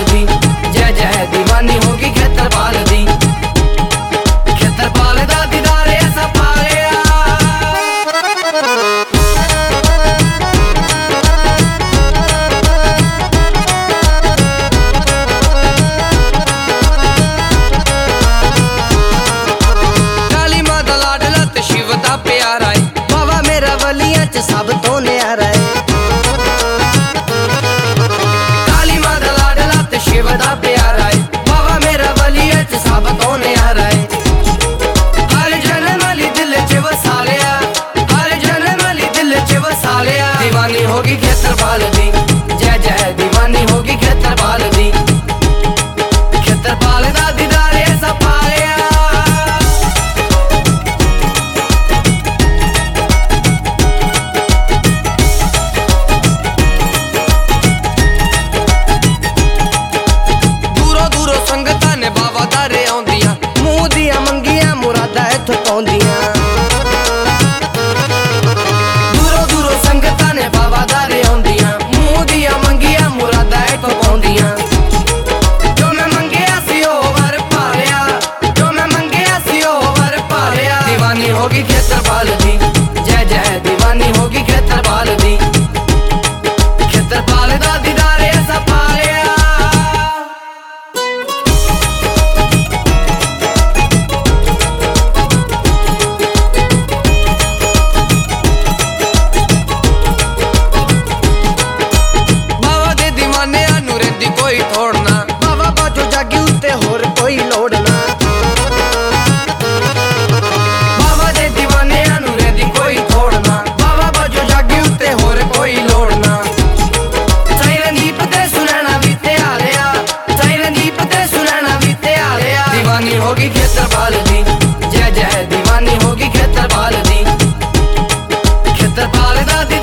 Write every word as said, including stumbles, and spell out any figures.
दी, जय जय दीवानी होगी खेतरपाल दी। खेतरपाल दा दीदार ऐसा पा लिया। काली मां दा लाडला ते शिव दा प्यारा है, बाबा मेरा वलियां च सब तो न्यारा है। शिव दा प्यारा है, बाबा मेरा वलिया च सब तो न्यारा है। हर जन्म अली दिल च वसा लिया, हर जन्म अली दिल च वसा लिया। दीवानी होगी खेतरपाल दी, जय जय दीवानी होगी खेतरपाल दी। खेतरपाल दा दीदार ऐसा पा लिया। दूरों दूरों संगतां ने बाबा दारे आउंदियां, मूंह दियां मंगियां मुरादा इत्थों पाउंदियां। जो मैं मंगिया सी ओह वर पा लिया, जो मैं मंगिया सी ओह वर पा लिया। दीवानी होगी खेतरपाल दी, जय जय दीवानी होगी खेतरपाल दी। खेतरपाल दा दीदार ऐसा पा लिया। कोई थोड़ना बाबा बाजो जागी उत्ते होर कोई लोड़ना। बाबा दे दीवाने नू रेंदी कोई थोड़ना, बाबा बाजो जागी उत्ते होर कोई लोड़ना। चाहे रंदीप ते सुनैना भी ते आ लिया, चाहे रंदीप ते सुनैना भी ते आ लिया। दीवानी होगी खेतरपाल दी, जय जय दीवानी होगी खेतरपाल दी। खेतरपाल दा